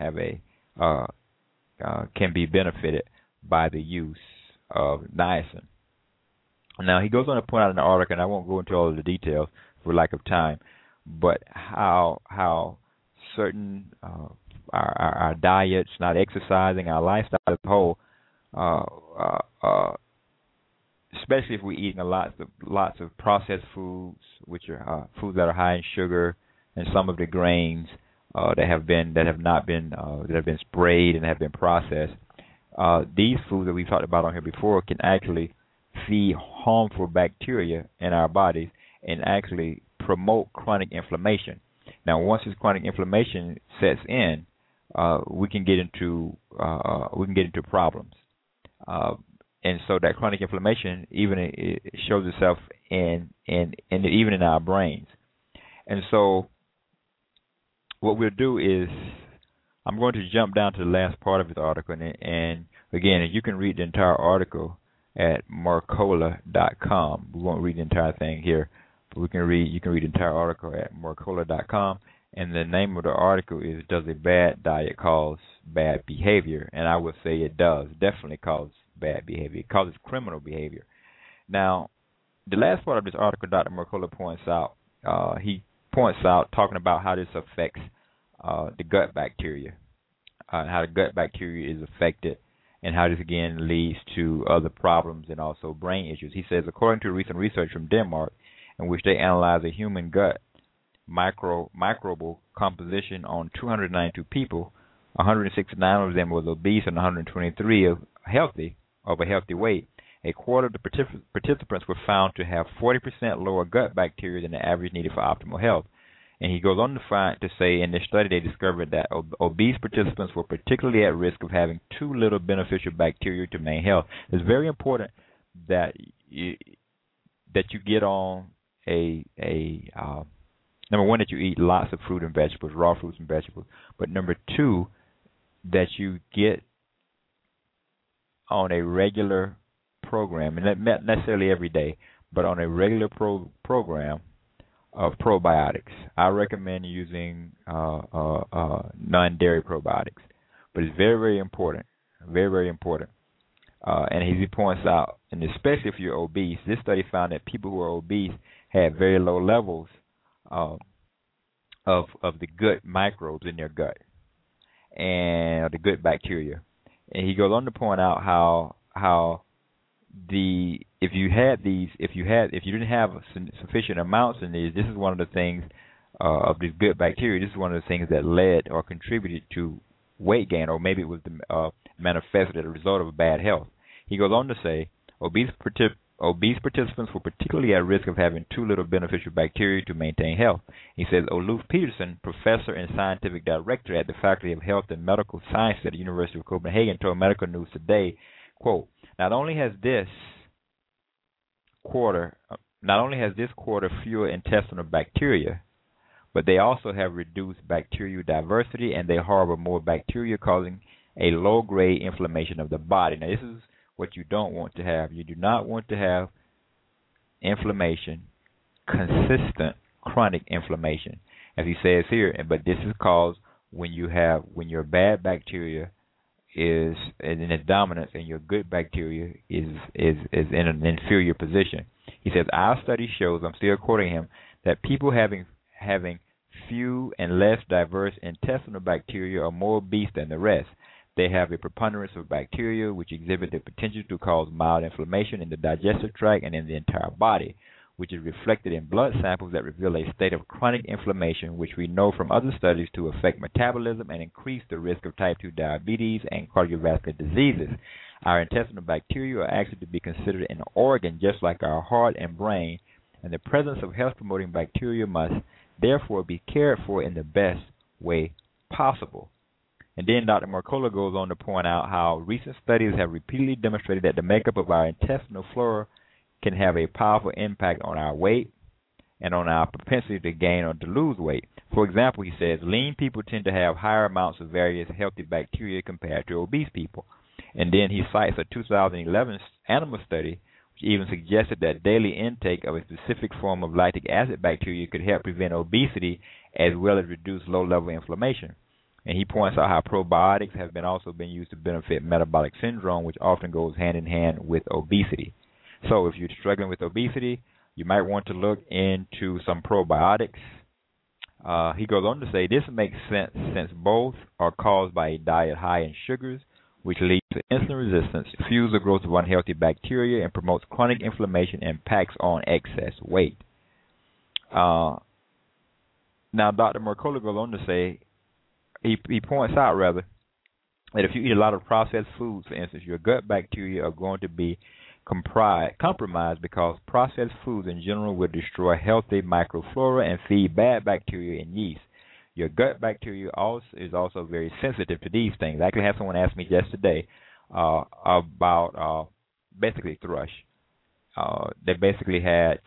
[SPEAKER 3] can be benefited by the use of niacin. Now, he goes on to point out in the article, and I won't go into all of the details for lack of time, but how certain our diets, not exercising, our lifestyle as a whole, especially if we're eating lots of processed foods, which are foods that are high in sugar, and some of the grains that have been sprayed and have been processed. These foods that we've talked about on here before can actually feed harmful bacteria in our bodies and actually promote chronic inflammation. Now, once this chronic inflammation sets in, we can get into problems, and so that chronic inflammation it shows itself even in our brains. And so, what we'll do is I'm going to jump down to the last part of this article, and again, you can read the entire article at Mercola.com. We won't read the entire thing here. But you can read the entire article at Mercola.com, and the name of the article is "Does a Bad Diet Cause Bad Behavior?" And I would say it does definitely cause bad behavior. It causes criminal behavior. Now, the last part of this article, Dr. Mercola points out, talking about how this affects the gut bacteria, how the gut bacteria is affected, and how this again leads to other problems and also brain issues. He says, according to recent research from Denmark, in which they analyzed a human gut microbial composition on 292 people, 169 of them was obese and 123 of a healthy weight. A quarter of the participants were found to have 40% lower gut bacteria than the average needed for optimal health. And he goes on to say in this study they discovered that obese participants were particularly at risk of having too little beneficial bacteria to maintain health. It's very important that you get on number one, that you eat lots of fruit and vegetables, raw fruits and vegetables. But number two, that you get on a regular program, and not necessarily every day, but on a regular program of probiotics. I recommend using non-dairy probiotics, but it's very, very important, very, very important. And he points out, and especially if you're obese, this study found that people who are obese had very low levels of the gut microbes in their gut and the gut bacteria. And he goes on to point out how if you didn't have sufficient amounts in these, this is one of the things of these gut bacteria. This is one of the things that led or contributed to weight gain, or maybe it was manifested as a result of bad health. He goes on to say, obese participants were particularly at risk of having too little beneficial bacteria to maintain health. He says, Oluf Peterson, professor and scientific director at the Faculty of Health and Medical Sciences at the University of Copenhagen, told Medical News Today, quote, not only has this quarter fewer intestinal bacteria, but they also have reduced bacterial diversity, and they harbor more bacteria, causing a low-grade inflammation of the body. Now, this is what you don't want to have. You do not want to have inflammation, consistent chronic inflammation, as he says here. But this is caused when your bad bacteria is in its dominance and your good bacteria is in an inferior position. He says, our study shows, I'm still quoting him, that people having few and less diverse intestinal bacteria are more obese than the rest. They have a preponderance of bacteria which exhibit the potential to cause mild inflammation in the digestive tract and in the entire body, which is reflected in blood samples that reveal a state of chronic inflammation, which we know from other studies to affect metabolism and increase the risk of type 2 diabetes and cardiovascular diseases. Our intestinal bacteria are actually to be considered an organ just like our heart and brain, and the presence of health-promoting bacteria must therefore be cared for in the best way possible. And then Dr. Mercola goes on to point out how recent studies have repeatedly demonstrated that the makeup of our intestinal flora can have a powerful impact on our weight and on our propensity to gain or to lose weight. For example, he says, lean people tend to have higher amounts of various healthy bacteria compared to obese people. And then he cites a 2011 animal study which even suggested that daily intake of a specific form of lactic acid bacteria could help prevent obesity as well as reduce low-level inflammation. And he points out how probiotics have also been used to benefit metabolic syndrome, which often goes hand in hand with obesity. So if you're struggling with obesity, you might want to look into some probiotics. He goes on to say this makes sense since both are caused by a diet high in sugars, which leads to insulin resistance, fuels the growth of unhealthy bacteria, and promotes chronic inflammation and packs on excess weight. Now, Dr. Mercola goes on to say, he points out, rather, that if you eat a lot of processed foods, for instance, your gut bacteria are going to be compromised because processed foods in general will destroy healthy microflora and feed bad bacteria and yeast. Your gut bacteria is also very sensitive to these things. I actually had someone ask me just today about basically thrush. They basically had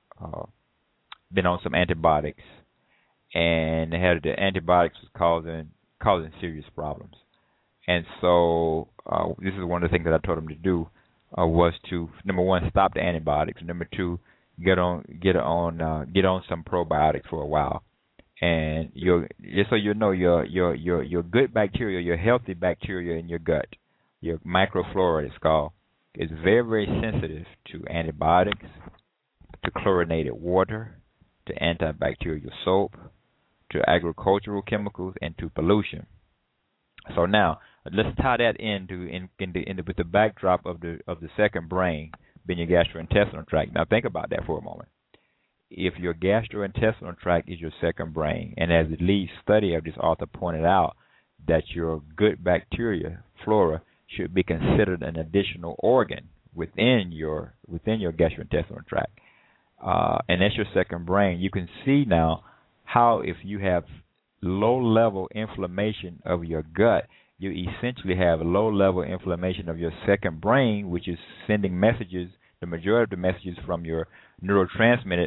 [SPEAKER 3] been on some antibiotics, and they had the antibiotics was causing serious problems. And so this is one of the things that I told them to do was to, number one, stop the antibiotics, and number two, get on some probiotics for a while. And just so you know, your good bacteria, your healthy bacteria in your gut, your microflora it's called, is very, very sensitive to antibiotics, to chlorinated water, to antibacterial soap, to agricultural chemicals, and to pollution. So now let's tie that into with the backdrop of the second brain being your gastrointestinal tract. Now think about that for a moment. If your gastrointestinal tract is your second brain, and as the lead study of this author pointed out, that your good bacteria flora should be considered an additional organ within your gastrointestinal tract, and that's your second brain. You can see now how if you have low-level inflammation of your gut, you essentially have low-level inflammation of your second brain, which is sending messages, the majority of the messages from your neurotransmitted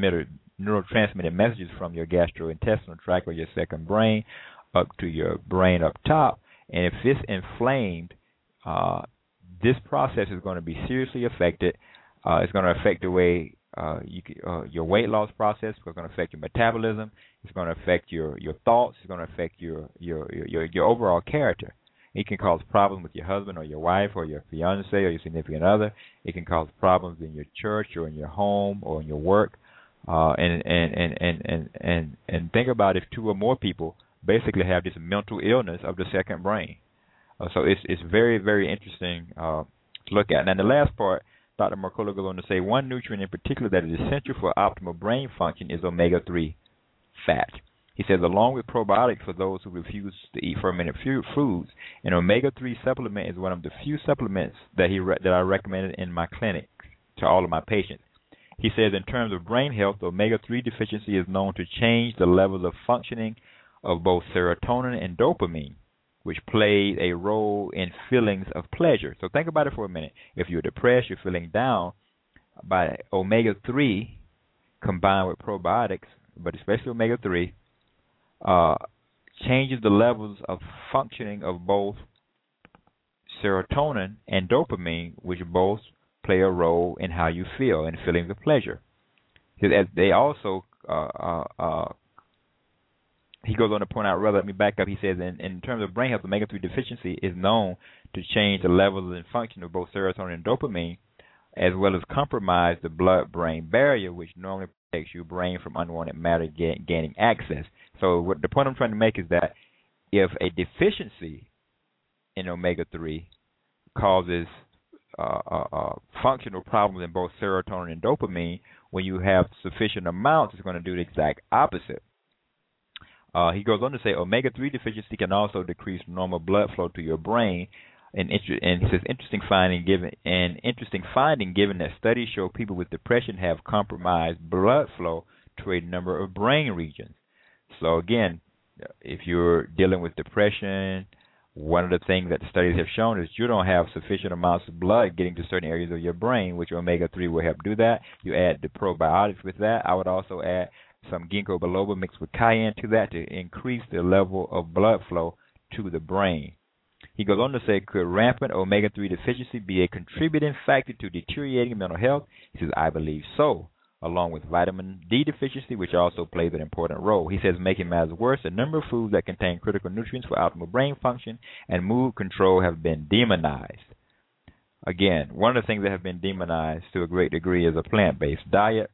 [SPEAKER 3] messages from your gastrointestinal tract or your second brain up to your brain up top. And if it's inflamed, this process is going to be seriously affected. It's going to affect the way your weight loss process. It's going to affect your metabolism. It's going to affect your thoughts. It's going to affect your overall character. It can cause problems with your husband or your wife or your fiance or your significant other. It can cause problems in your church or in your home or in your work. And think about if two or more people basically have this mental illness of the second brain. So it's very, very interesting to look at. And then the last part, Dr. Mercola goes on to say, one nutrient in particular that is essential for optimal brain function is omega-3 fat. He says, along with probiotics for those who refuse to eat fermented foods, an omega-3 supplement is one of the few supplements that I recommended in my clinic to all of my patients. He says, in terms of brain health, omega-3 deficiency is known to change the levels of functioning of both serotonin and dopamine, which plays a role in feelings of pleasure. So think about it for a minute. If you're depressed, you're feeling down, by omega-3 combined with probiotics, but especially omega-3, changes the levels of functioning of both serotonin and dopamine, which both play a role in how you feel and feelings of pleasure. They also, he goes on to point out, let me back up, he says, in terms of brain health, omega-3 deficiency is known to change the levels and function of both serotonin and dopamine, as well as compromise the blood-brain barrier, which normally protects your brain from unwanted matter gaining access. So the point I'm trying to make is that if a deficiency in omega-3 causes functional problems in both serotonin and dopamine, when you have sufficient amounts, it's going to do the exact opposite. He goes on to say omega-3 deficiency can also decrease normal blood flow to your brain. And he says interesting finding given that studies show people with depression have compromised blood flow to a number of brain regions. So again, if you're dealing with depression, one of the things that the studies have shown is you don't have sufficient amounts of blood getting to certain areas of your brain, which omega-3 will help do that. You add the probiotics with that. I would also add some ginkgo biloba mixed with cayenne to that to increase the level of blood flow to the brain. He goes on to say, could rampant omega-3 deficiency be a contributing factor to deteriorating mental health? He says, I believe so, along with vitamin D deficiency, which also plays an important role. He says, making matters worse, a number of foods that contain critical nutrients for optimal brain function and mood control have been demonized. Again, one of the things that have been demonized to a great degree is a plant-based diet.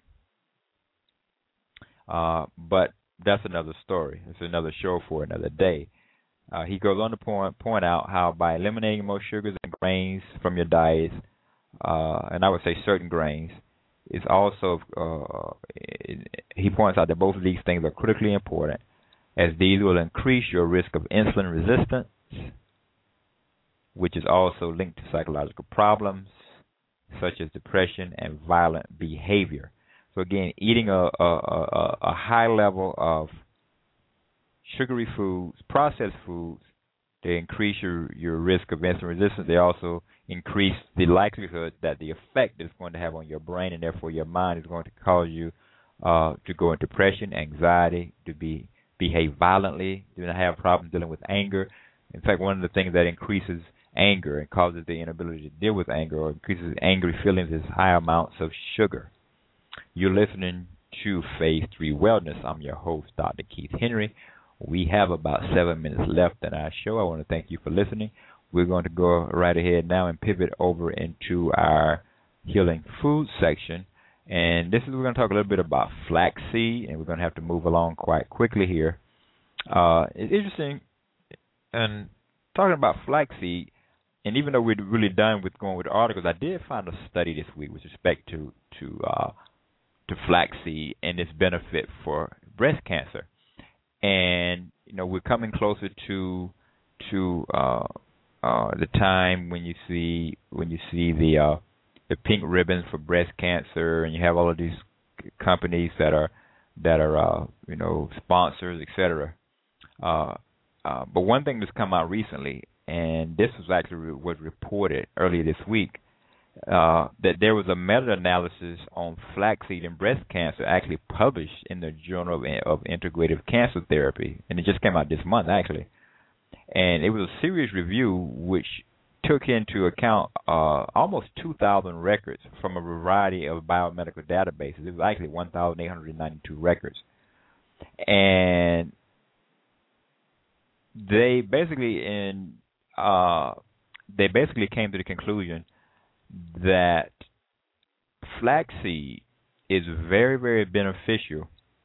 [SPEAKER 3] But that's another story. It's another show for another day. He goes on to point out how by eliminating most sugars and grains from your diet, and I would say certain grains, is also, he points out that both of these things are critically important, as these will increase your risk of insulin resistance, which is also linked to psychological problems such as depression and violent behavior. So again, eating a high level of sugary foods, processed foods, they increase your risk of insulin resistance. They also increase the likelihood that the effect it's going to have on your brain, and therefore your mind is going to cause you to go into depression, anxiety, to behave violently, to have problems dealing with anger. In fact, one of the things that increases anger and causes the inability to deal with anger or increases angry feelings is high amounts of sugar. You're listening to Phase 3 Wellness. I'm your host, Dr. Keith Henry. We have about 7 minutes left in our show. I want to thank you for listening. We're going to go right ahead now and pivot over into our healing food section. And we're going to talk a little bit about flaxseed, and we're going to have to move along quite quickly here. It's interesting, and talking about flaxseed, and even though we're really done with going with the articles, I did find a study this week with respect to flaxseed and its benefit for breast cancer. And we're coming closer to the time when you see the pink ribbons for breast cancer, and you have all of these companies that are sponsors, etc. But one thing that's come out recently, and this was reported earlier this week, that there was a meta-analysis on flaxseed and breast cancer actually published in the Journal of Integrative Cancer Therapy, and it just came out this month actually. And it was a serious review which took into account almost 2,000 records from a variety of biomedical databases. It was actually 1,892 records. And they basically came to the conclusion that flaxseed is very, very beneficial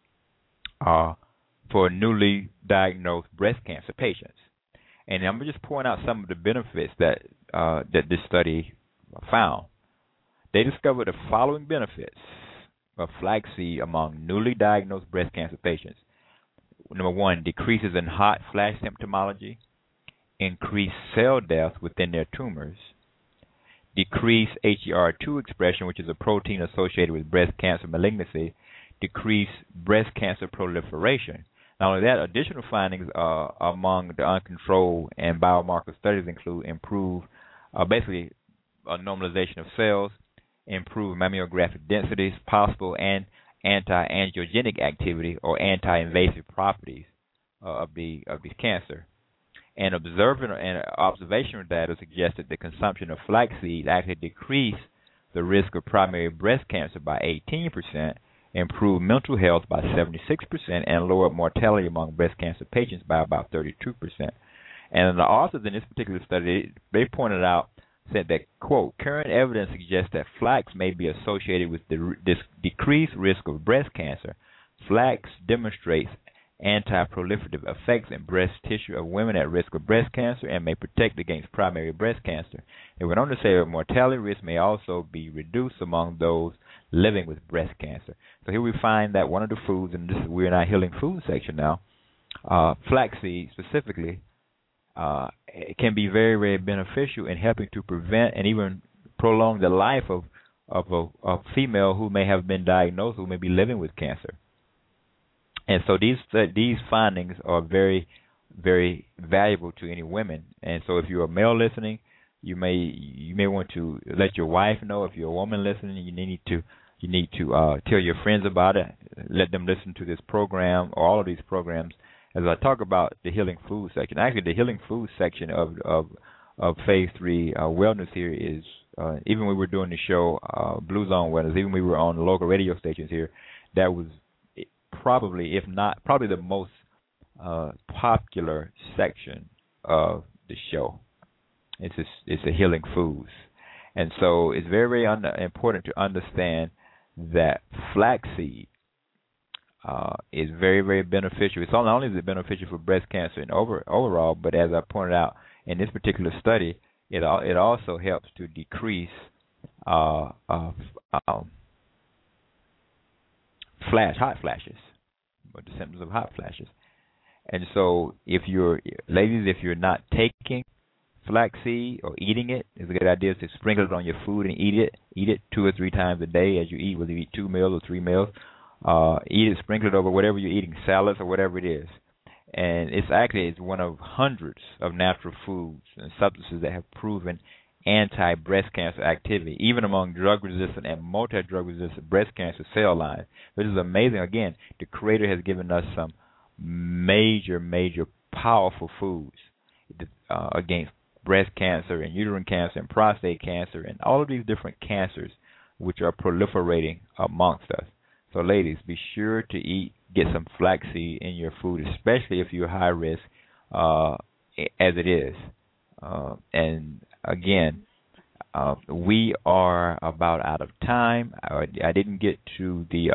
[SPEAKER 3] for newly diagnosed breast cancer patients. And I'm just point out some of the benefits that this study found. They discovered the following benefits of flaxseed among newly diagnosed breast cancer patients. Number one, decreases in hot flash symptomology, increased cell death within their tumors, decreased HER2 expression, which is a protein associated with breast cancer malignancy, decreased breast cancer proliferation. Not only that, additional findings among the uncontrolled and biomarker studies include improved, basically a normalization of cells, improved mammographic densities, possible and anti-angiogenic activity or anti-invasive properties of the cancer. And observational data suggested the consumption of flaxseed actually decreased the risk of primary breast cancer by 18%, improved mental health by 76%, and lowered mortality among breast cancer patients by about 32%. And the authors in this particular study, they pointed out, said that, quote, current evidence suggests that flax may be associated with this decreased risk of breast cancer. Flax demonstrates anti-proliferative effects in breast tissue of women at risk of breast cancer and may protect against primary breast cancer. They went on to say that mortality risk may also be reduced among those living with breast cancer. So here we find that one of the foods, and we're in our healing food section now, flaxseed specifically, it can be very, very beneficial in helping to prevent and even prolong the life of a female who may have been diagnosed, who may be living with cancer. And so these findings are very, very valuable to any women. And so if you're a male listening, you may want to let your wife know. If you're a woman listening, you need to tell your friends about it. Let them listen to this program or all of these programs. As I talk about the healing food section, actually the healing food section of Phase 3 Wellness here is, even when we were doing the show, Blue Zone Wellness, even when we were on the local radio stations here, that was probably, if not, probably the most popular section of the show. It's a healing foods. And so it's very, very important to understand that flaxseed is very, very beneficial. It's not only is it beneficial for breast cancer and overall, but as I pointed out in this particular study, it also helps to decrease hot flashes, or the symptoms of hot flashes. And so, if you're not taking flaxseed or eating it, it's a good idea to sprinkle it on your food and eat it. Eat it 2 or 3 times a day as you eat, whether you eat 2 meals or 3 meals. Eat it, sprinkle it over whatever you're eating, salads or whatever it is. And it's one of hundreds of natural foods and substances that have proven anti-breast cancer activity, even among drug-resistant and multi-drug-resistant breast cancer cell lines. This is amazing. Again, the Creator has given us some major, major powerful foods against breast cancer and uterine cancer and prostate cancer and all of these different cancers which are proliferating amongst us. So, ladies, be sure to get some flaxseed in your food, especially if you're high risk, as it is. And again, we are about out of time. I didn't get to the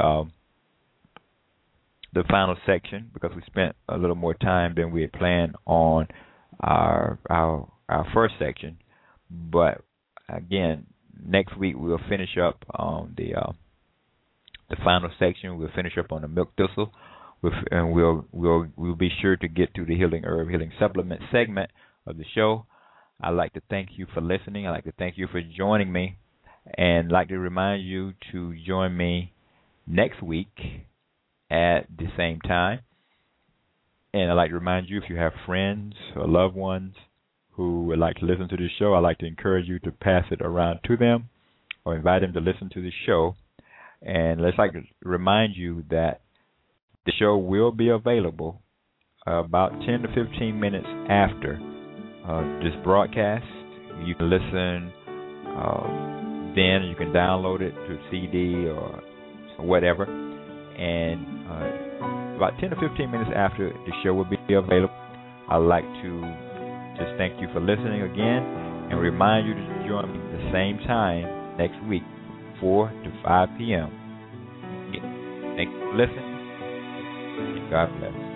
[SPEAKER 3] final section because we spent a little more time than we had planned on our first section. But again, next week we'll finish up on the final section. We'll finish up on the milk thistle, and we'll be sure to get to the healing herb, healing supplement segment of the show. I'd like to thank you for listening. I'd like to thank you for joining me, and I'd like to remind you to join me next week at the same time. And I'd like to remind you, if you have friends or loved ones who would like to listen to this show, I'd like to encourage you to pass it around to them or invite them to listen to the show. And let's like to remind you that the show will be available about 10 to 15 minutes after this broadcast, You can listen then. You can download it to CD or whatever. And about 10 or 15 minutes after the show will be available, I'd like to just thank you for listening again and remind you to join me at the same time next week, 4 to 5 p.m. Thank you for listening. God bless.